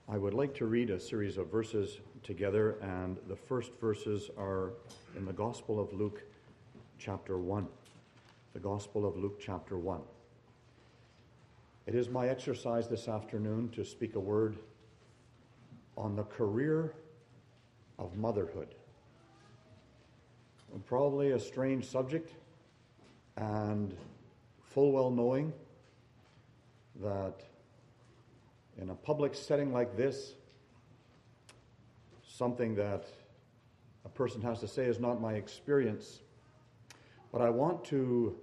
I would like to read a series of verses together, and the first verses are in the Gospel of Luke, chapter 1. The Gospel of Luke, chapter 1. It is my exercise this afternoon to speak a word on the career of motherhood. Probably a strange subject, and full well knowing that in a public setting like this, something that a person has to say is not my experience. But I want to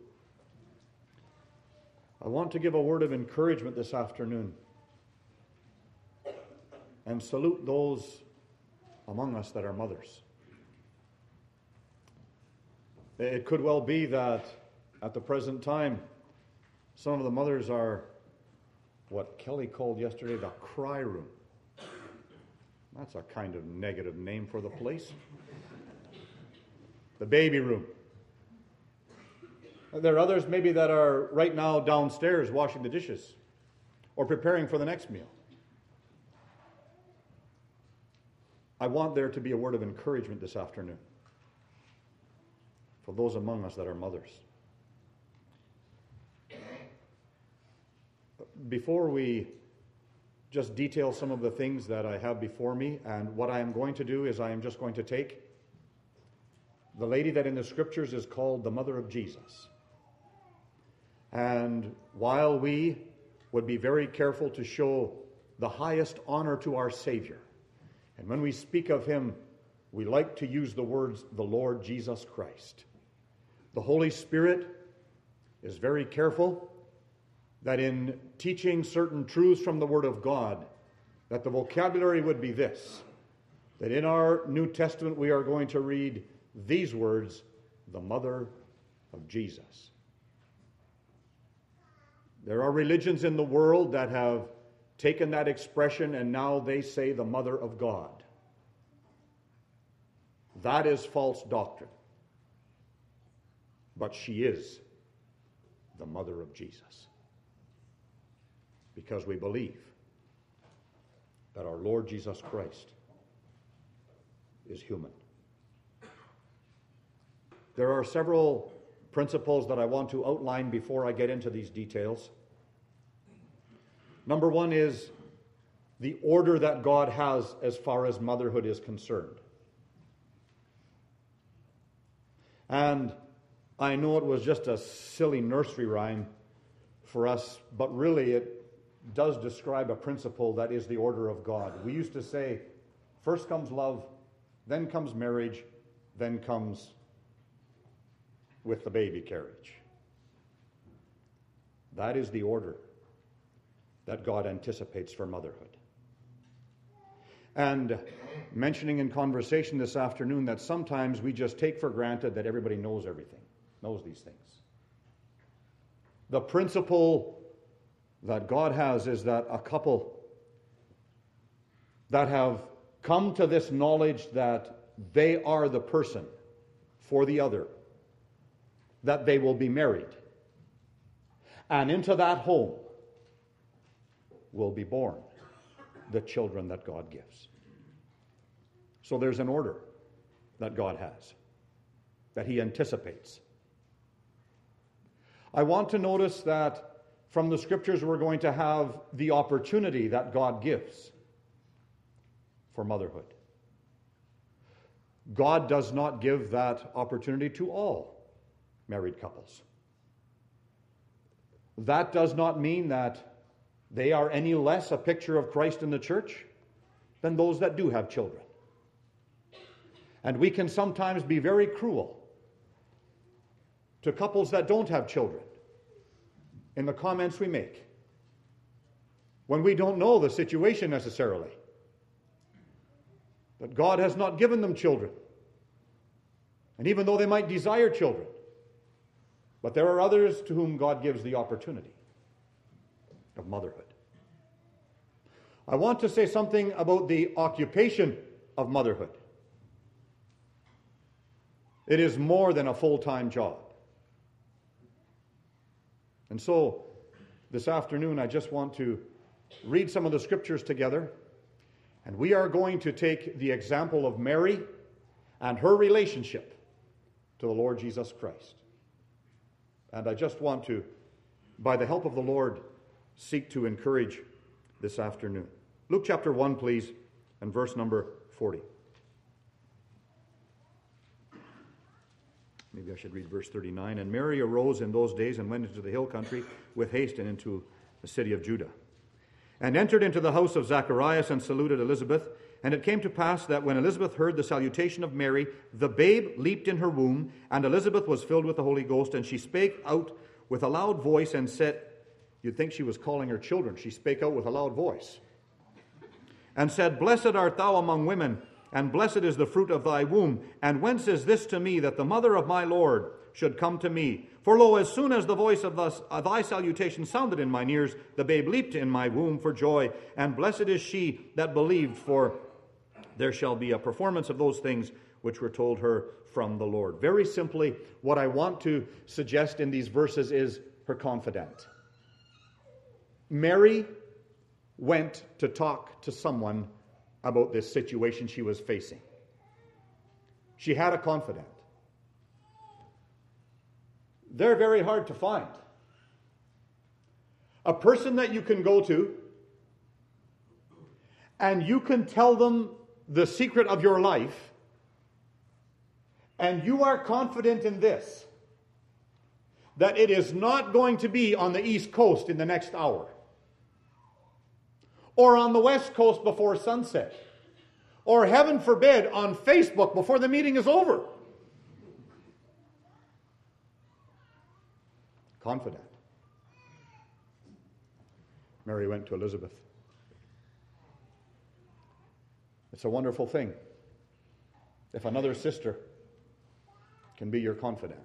give a word of encouragement this afternoon and salute those among us that are mothers. It could well be that at the present time, some of the mothers are what Kelly called yesterday the cry room. That's a kind of negative name for the place. The baby room. There are others maybe that are right now downstairs washing the dishes or preparing for the next meal. I want there to be a word of encouragement this afternoon for those among us that are mothers. Before we just detail some of the things that I have before me, and what I am going to do is I am just going to take the lady that in the scriptures is called the mother of Jesus. And while we would be very careful to show the highest honor to our Savior, and when we speak of him, we like to use the words, the Lord Jesus Christ. The Holy Spirit is very careful that in teaching certain truths from the Word of God, that the vocabulary would be this, that in our New Testament we are going to read these words, the mother of Jesus. There are religions in the world that have taken that expression and now they say the mother of God. That is false doctrine. But she is the mother of Jesus. Because we believe that our Lord Jesus Christ is human. There are several principles that I want to outline before I get into these details. Number one is the order that God has as far as motherhood is concerned. And I know it was just a silly nursery rhyme for us, but really it does describe a principle that is the order of God. We used to say, first comes love, then comes marriage, then comes with the baby carriage. That is the order that God anticipates for motherhood. And mentioning in conversation this afternoon that sometimes we just take for granted that everybody knows everything, knows these things. The principle that God has is that a couple that have come to this knowledge that they are the person for the other, that they will be married. And into that home will be born the children that God gives. So there's an order that God has, that he anticipates. I want to notice that from the scriptures we're going to have the opportunity that God gives for motherhood. God does not give that opportunity to all married couples. That does not mean that they are any less a picture of Christ in the church than those that do have children. And we can sometimes be very cruel to couples that don't have children in the comments we make when we don't know the situation necessarily. That God has not given them children. And even though they might desire children, but there are others to whom God gives the opportunity of motherhood. I want to say something about the occupation of motherhood. It is more than a full-time job. And so, this afternoon, I just want to read some of the scriptures together And we are going to take the example of Mary and her relationship to the Lord Jesus Christ. And I just want to, by the help of the Lord, seek to encourage this afternoon. Luke chapter 1, please, and verse number 40. Maybe I should read verse 39. And Mary arose in those days and went into the hill country with haste and into the city of Judah, and entered into the house of Zacharias and saluted Elizabeth. And it came to pass that when Elizabeth heard the salutation of Mary, the babe leaped in her womb, and Elizabeth was filled with the Holy Ghost, and she spake out with a loud voice and said, you'd think she was calling her children. She spake out with a loud voice and said, Blessed art thou among women, and blessed is the fruit of thy womb. And whence is this to me, that the mother of my Lord should come to me? For lo, as soon as the voice of thy salutation sounded in mine ears, the babe leaped in my womb for joy. And blessed is she that believed, for there shall be a performance of those things which were told her from the Lord. Very simply, what I want to suggest in these verses is her confidant. Mary went to talk to someone about this situation she was facing. She had a confidant. They're very hard to find. A person that you can go to and you can tell them the secret of your life, and you are confident in this, that it is not going to be on the East Coast in the next hour, or on the West Coast before sunset, or heaven forbid, on Facebook before the meeting is over. Confident. Mary went to Elizabeth. It's a wonderful thing if another sister can be your confidant.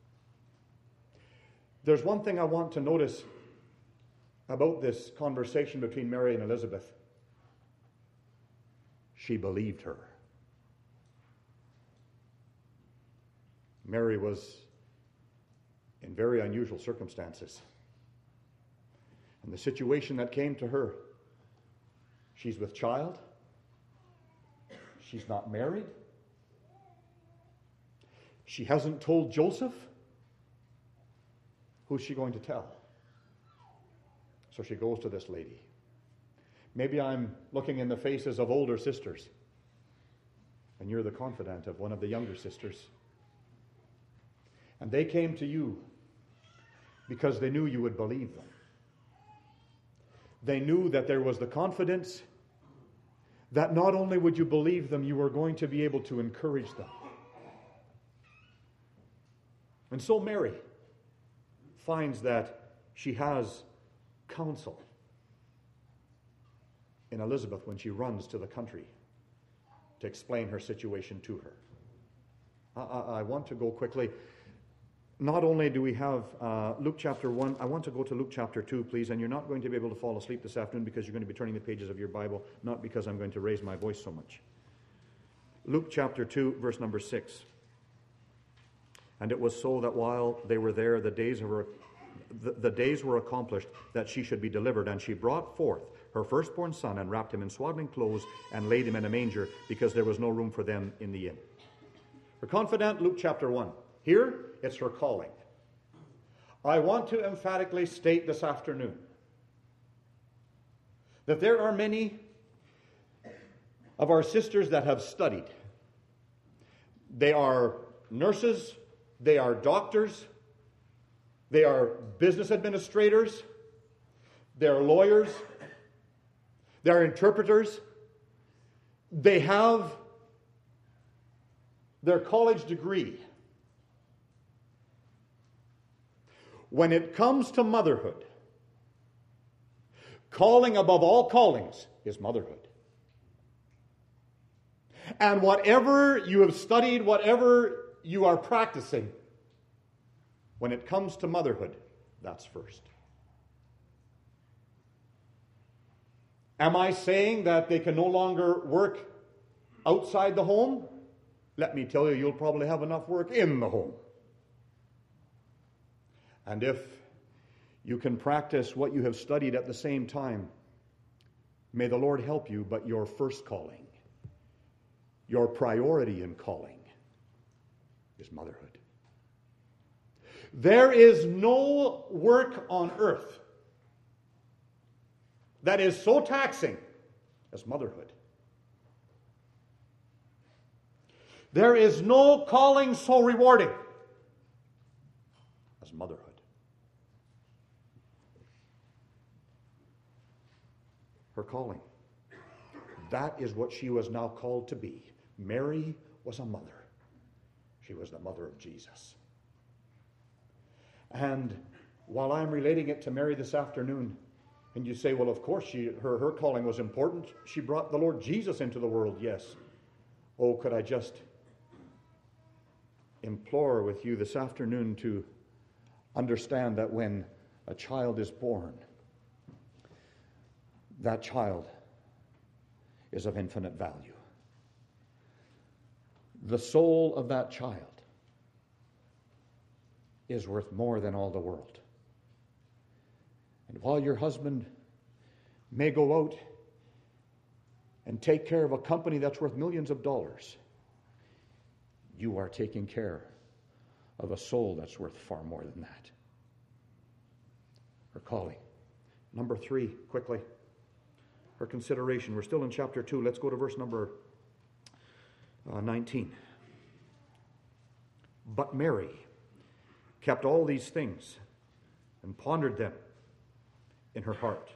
There's one thing I want to notice about this conversation between Mary and Elizabeth. She believed her. Mary was in very unusual circumstances. And the situation that came to her, she's with child, she's not married, she hasn't told Joseph. Who's she going to tell? So she goes to this lady. Maybe I'm looking in the faces of older sisters, and you're the confidant of one of the younger sisters. And they came to you because they knew you would believe them. They knew that there was the confidence that not only would you believe them, you were going to be able to encourage them. And so Mary finds that she has counsel in Elizabeth when she runs to the country to explain her situation to her. I want to go quickly. Not only do we have Luke chapter 1, I want to go to Luke chapter 2, please, and you're not going to be able to fall asleep this afternoon because you're going to be turning the pages of your Bible, not because I'm going to raise my voice so much. Luke chapter 2, verse number 6. And it was so that while they were there, the days were accomplished that she should be delivered, and she brought forth her firstborn son and wrapped him in swaddling clothes and laid him in a manger because there was no room for them in the inn. Her confidant, Luke chapter 1. Here, it's her calling. I want to emphatically state this afternoon that there are many of our sisters that have studied. They are nurses, they are doctors, they are business administrators, they are lawyers, they are interpreters. They have their college degree. When it comes to motherhood, calling above all callings is motherhood. And whatever you have studied, whatever you are practicing, when it comes to motherhood, that's first. Am I saying that they can no longer work outside the home? Let me tell you, you'll probably have enough work in the home. And if you can practice what you have studied at the same time, May the Lord help you, but your first calling, your priority in calling, is motherhood. There is no work on earth that is so taxing as motherhood. There is no calling so rewarding as motherhood. Her calling. That is what she was now called to be. Mary was a mother. She was the mother of Jesus. And while I'm relating it to Mary this afternoon, and you say, well, of course, her calling was important. She brought the Lord Jesus into the world, yes. Oh, could I just implore with you this afternoon to understand that when a child is born, that child is of infinite value. The soul of that child is worth more than all the world. And while your husband may go out and take care of a company that's worth millions of dollars, you are taking care of a soul that's worth far more than that. Her calling. Number 3, quickly. Her consideration. We're still in chapter 2. Let's go to verse number 19. But Mary kept all these things and pondered them in her heart.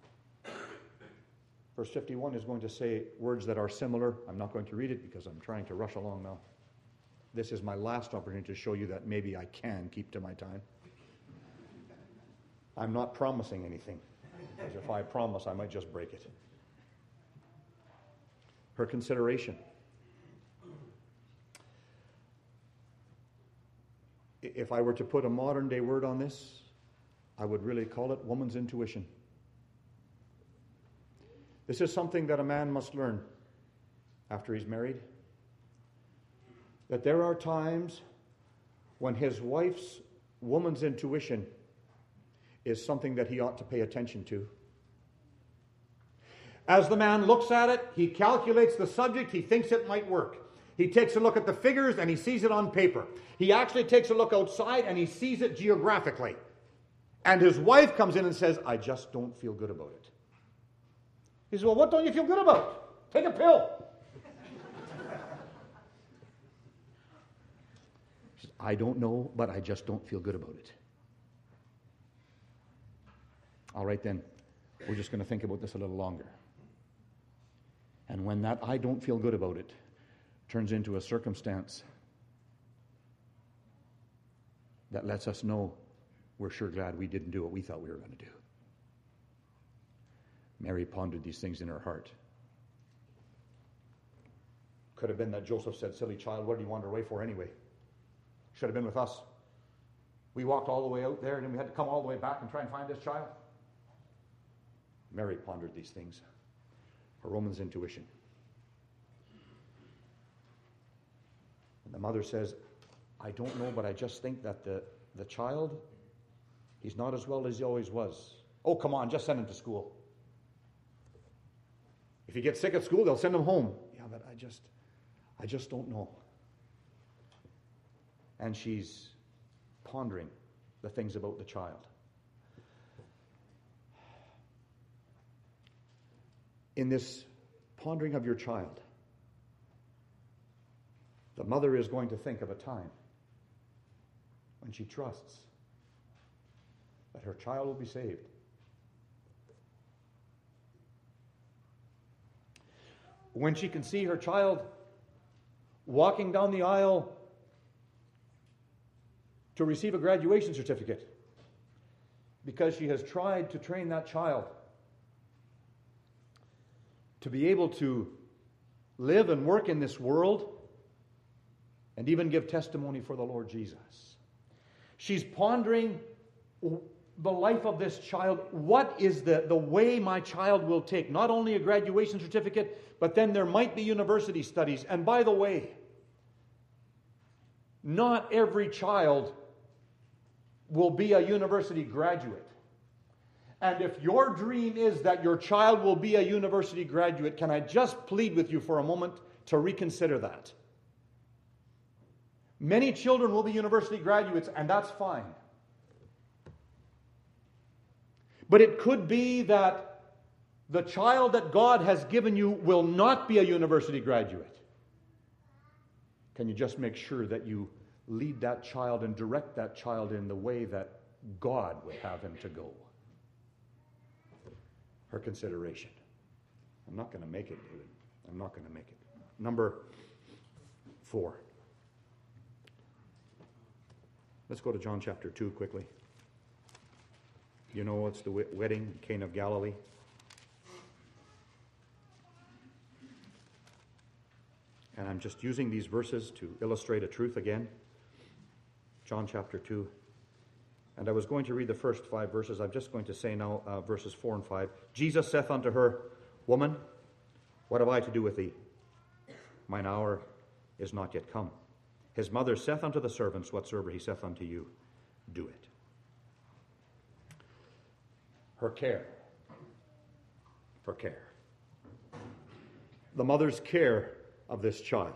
Verse 51 is going to say words that are similar. I'm not going to read it because I'm trying to rush along now. This is my last opportunity to show you that maybe I can keep to my time. I'm not promising anything, because if I promise, I might just break it. Her consideration. If I were to put a modern day word on this, I would really call it woman's intuition. This is something that a man must learn after he's married. That there are times when his wife's woman's intuition is something that he ought to pay attention to. As the man looks at it, he calculates the subject, he thinks it might work. He takes a look at the figures and he sees it on paper. He actually takes a look outside and he sees it geographically. And his wife comes in and says, I just don't feel good about it. He says, well, what don't you feel good about? Take a pill. She says, I don't know, but I just don't feel good about it. All right, then, we're just going to think about this a little longer. And when that I don't feel good about it turns into a circumstance that lets us know we're sure glad we didn't do what we thought we were going to do. Mary pondered these things in her heart. Could have been that Joseph said, silly child, what did you wander away for anyway? Should have been with us. We walked all the way out there and then we had to come all the way back and try and find this child. Mary pondered these things. Her woman's intuition. And the mother says, I don't know, but I just think that the child, he's not as well as he always was. Oh, come on, just send him to school. If he gets sick at school, they'll send him home. Yeah, but I just don't know. And she's pondering the things about the child. In this pondering of your child, the mother is going to think of a time when she trusts that her child will be saved. When she can see her child walking down the aisle to receive a graduation certificate because she has tried to train that child to be able to live and work in this world and even give testimony for the Lord Jesus. She's pondering the life of this child. What is the way my child will take? Not only a graduation certificate, but then there might be university studies. And by the way, not every child will be a university graduate. And if your dream is that your child will be a university graduate, can I just plead with you for a moment to reconsider that? Many children will be university graduates, and that's fine. But it could be that the child that God has given you will not be a university graduate. Can you just make sure that you lead that child and direct that child in the way that God would have him to go? Her consideration. I'm not going to make it, David. I'm not going to make it. Number 4. Let's go to John chapter 2 quickly. You know, it's the wedding in Cana of Galilee. And I'm just using these verses to illustrate a truth again. John chapter 2. And I was going to read the first 5 verses. I'm just going to say now verses 4 and 5. Jesus saith unto her, Woman, what have I to do with thee? Mine hour is not yet come. His mother saith unto the servants, Whatsoever he saith unto you, do it. Her care. Her care. The mother's care of this child.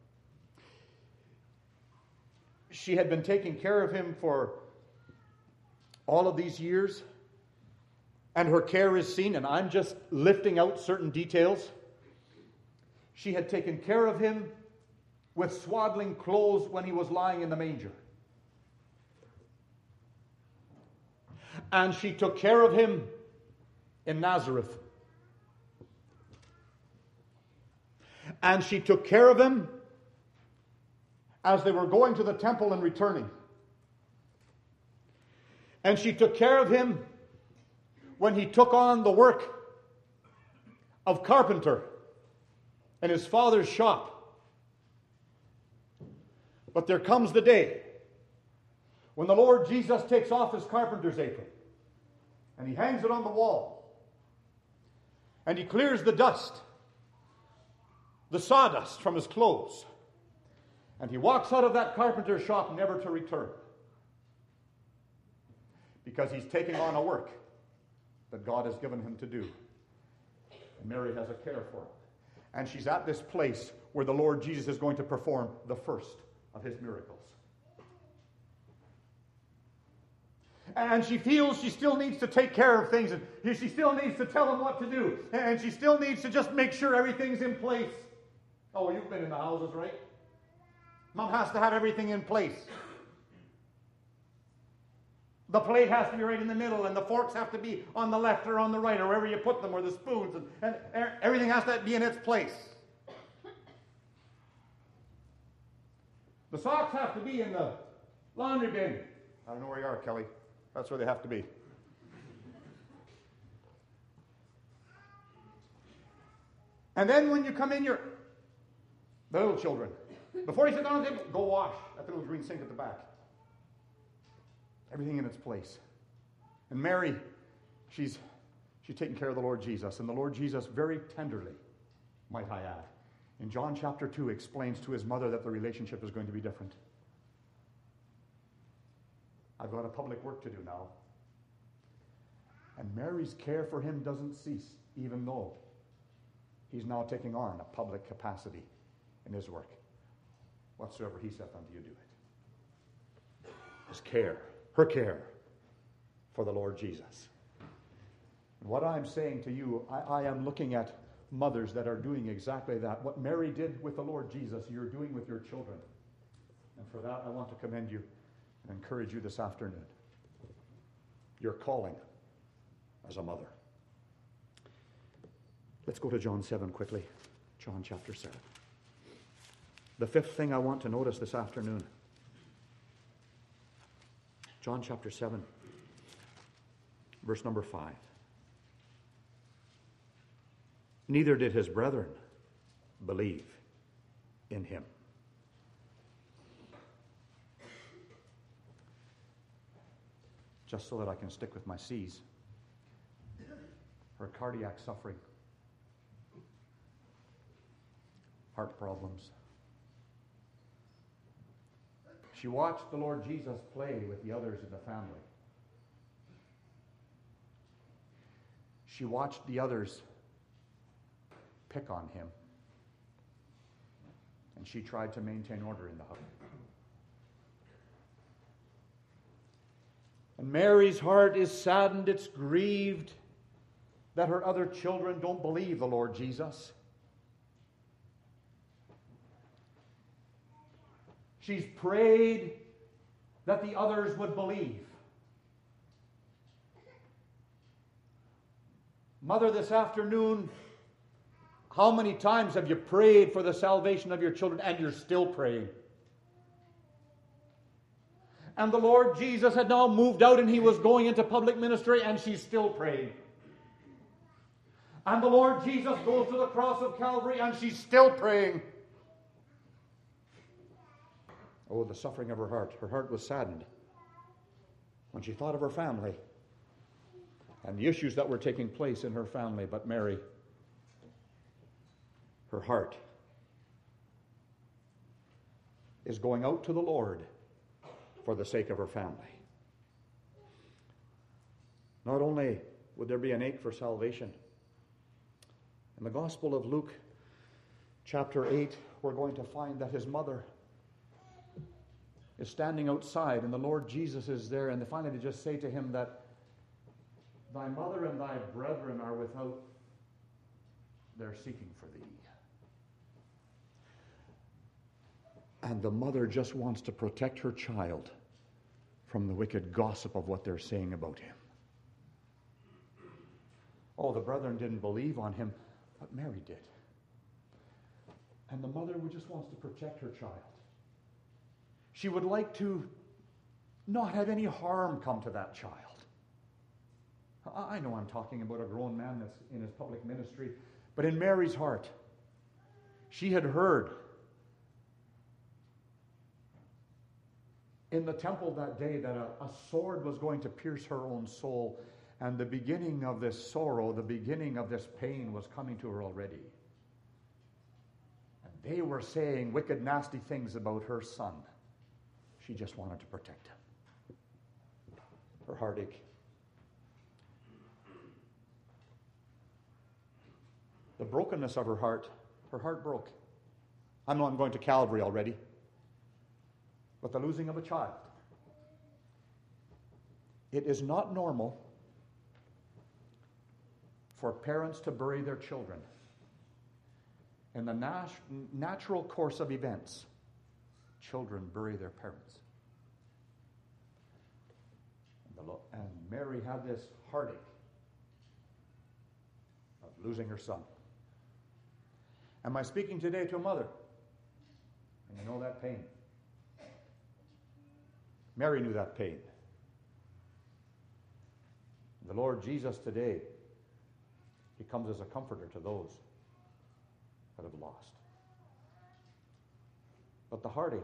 She had been taking care of him for all of these years, and her care is seen, and I'm just lifting out certain details. She had taken care of him with swaddling clothes when he was lying in the manger. And she took care of him in Nazareth. And she took care of him as they were going to the temple and returning. And she took care of him when he took on the work of carpenter in his father's shop. But there comes the day when the Lord Jesus takes off his carpenter's apron and he hangs it on the wall and he clears the dust, the sawdust from his clothes, and he walks out of that carpenter's shop never to return, because he's taking on a work that God has given him to do. And Mary has a care for him. And she's at this place where the Lord Jesus is going to perform the first of his miracles. And she feels she still needs to take care of things, and she still needs to tell him what to do, and she still needs to just make sure everything's in place. Oh, you've been in the houses, right? Mom has to have everything in place. The plate has to be right in the middle, and the forks have to be on the left or on the right, or wherever you put them, or the spoons, and everything has to be in its place. The socks have to be in the laundry bin. I don't know where you are, Kelly. That's where they have to be. And then when you come in, the little children, before you sit down at the table, go wash at the little green sink at the back. Everything in its place. And Mary, she's taking care of the Lord Jesus. And the Lord Jesus very tenderly, might I add, in John chapter 2 explains to his mother that the relationship is going to be different. I've got a public work to do now. And Mary's care for him doesn't cease, even though he's now taking on a public capacity in his work. Whatsoever he saith unto you, do it. His care, her care for the Lord Jesus. And what I'm saying to you, I am looking at mothers that are doing exactly that. What Mary did with the Lord Jesus, you're doing with your children. And for that, I want to commend you and encourage you this afternoon. Your calling as a mother. Let's go to John 7 quickly. John chapter 7. The fifth thing I want to notice this afternoon. John chapter 7, verse number 5. Neither did his brethren believe in him. Just so that I can stick with my C's. Her cardiac suffering, heart problems. She watched the Lord Jesus play with the others in the family. She watched the others pick on him, and she tried to maintain order in the house. And Mary's heart is saddened, it's grieved that her other children don't believe the Lord Jesus. She's prayed that the others would believe. Mother, this afternoon, how many times have you prayed for the salvation of your children and you're still praying? And the Lord Jesus had now moved out and he was going into public ministry and she's still praying. And the Lord Jesus goes to the cross of Calvary and she's still praying. Oh, the suffering of her heart. Her heart was saddened when she thought of her family and the issues that were taking place in her family. But Mary, her heart is going out to the Lord for the sake of her family. Not only would there be an ache for salvation, in the Gospel of Luke, chapter 8, we're going to find that his mother is standing outside, and the Lord Jesus is there, and they finally just say to him that, "Thy mother and thy brethren are without, they're seeking for thee." And the mother just wants to protect her child from the wicked gossip of what they're saying about him. Oh, the brethren didn't believe on him, but Mary did. And the mother just wants to protect her child. She would like to not have any harm come to that child. I know I'm talking about a grown man that's in his public ministry, but in Mary's heart, she had heard in the temple that day that a sword was going to pierce her own soul, and the beginning of this sorrow, the beginning of this pain was coming to her already. And they were saying wicked, nasty things about her son. She just wanted to protect him. Her heartache. The brokenness of her heart broke. I know I'm going to Calvary already. But the losing of a child. It is not normal for parents to bury their children. In the natural course of events, children bury their parents. And Mary had this heartache of losing her son. Am I speaking today to a mother? And you know that pain. Mary knew that pain. The Lord Jesus today, he comes as a comforter to those that have lost. But the heartache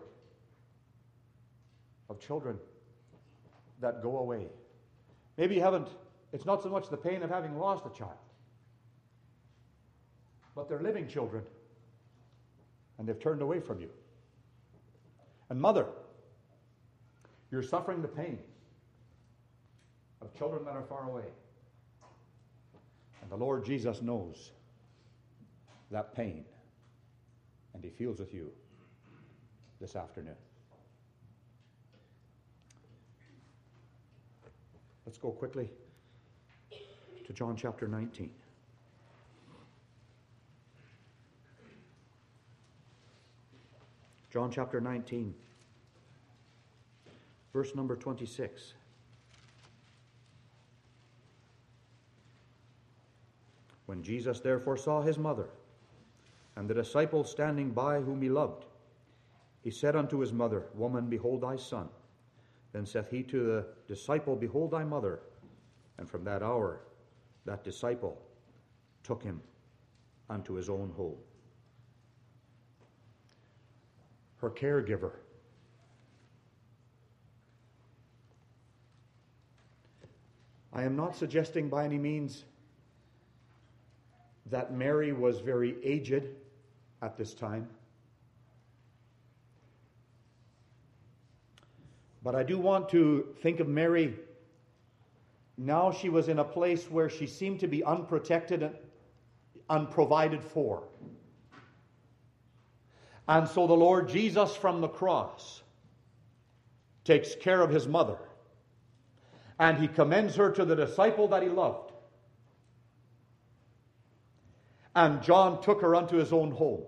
of children that go away. Maybe you haven't, it's not so much the pain of having lost a child, but they're living children and they've turned away from you. And mother, you're suffering the pain of children that are far away. And the Lord Jesus knows that pain, and he feels with you this afternoon. Let's go quickly to John chapter 19. John chapter 19. Verse number 26. When Jesus therefore saw his mother and the disciple standing by whom he loved, he said unto his mother, Woman, behold thy son. Then saith he to the disciple, Behold thy mother. And from that hour that disciple took him unto his own home. Her caregiver. I am not suggesting by any means that Mary was very aged at this time. But I do want to think of Mary now she was in a place where she seemed to be unprotected and unprovided for. And so the Lord Jesus from the cross takes care of his mother, and he commends her to the disciple that he loved. And John took her unto his own home.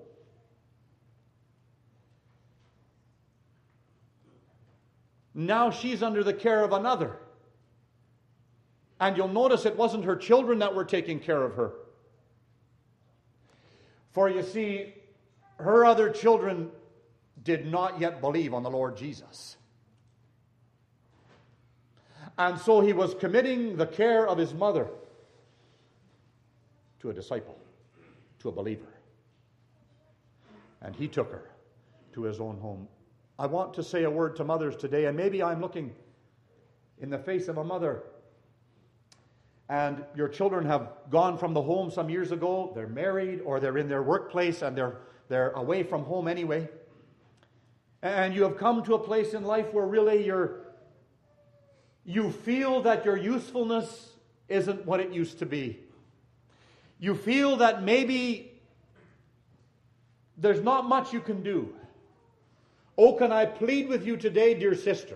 Now she's under the care of another. And you'll notice it wasn't her children that were taking care of her. For you see, her other children did not yet believe on the Lord Jesus. And so he was committing the care of his mother to a disciple, to a believer. And he took her to his own home. I want to say a word to mothers today, and maybe I'm looking in the face of a mother, and your children have gone from the home some years ago. They're married, or they're in their workplace, and they're away from home anyway. And you have come to a place in life where really you feel that your usefulness isn't what it used to be. You feel that maybe there's not much you can do. Oh, can I plead with you today, dear sister,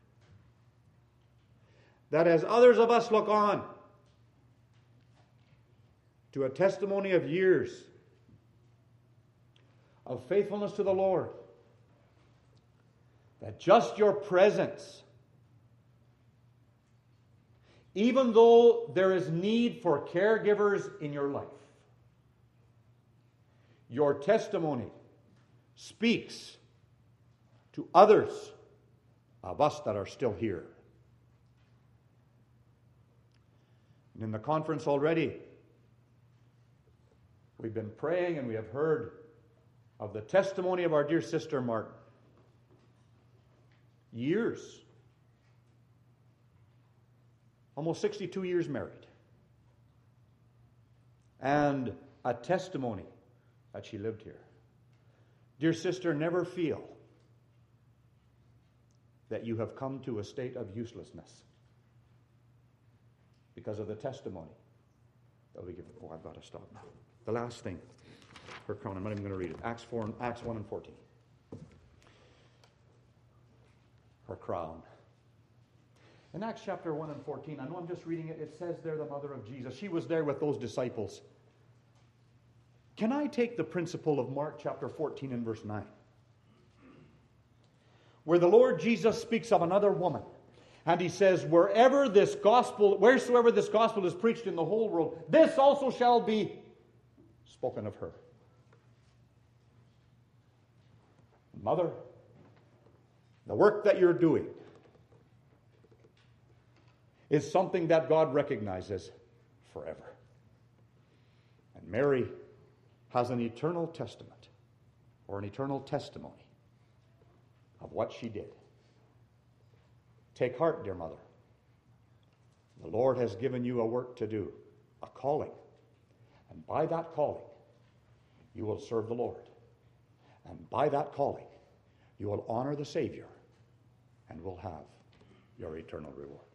that as others of us look on to a testimony of years of faithfulness to the Lord, that just your presence, even though there is need for caregivers in your life, your testimony speaks to others of us that are still here. And in the conference already, we've been praying and we have heard of the testimony of our dear sister Martin. Years. Almost 62 years married. And a testimony that she lived here. Dear sister, never feel that you have come to a state of uselessness because of the testimony that we give. Oh, I've got to stop now. The last thing, her crown, I'm not even going to read it. Acts 1 and 14. Her crown. In Acts chapter 1 and 14, I know I'm just reading it, it says there the mother of Jesus. She was there with those disciples. Can I take the principle of Mark chapter 14 and verse 9? Where the Lord Jesus speaks of another woman. And he says, wheresoever this gospel is preached in the whole world, this also shall be spoken of her. Mother, the work that you're doing is something that God recognizes forever. And Mary has an eternal testament, or an eternal testimony of what she did. Take heart, dear mother. The Lord has given you a work to do, a calling. And by that calling, you will serve the Lord. And by that calling, you will honor the Savior and will have your eternal reward.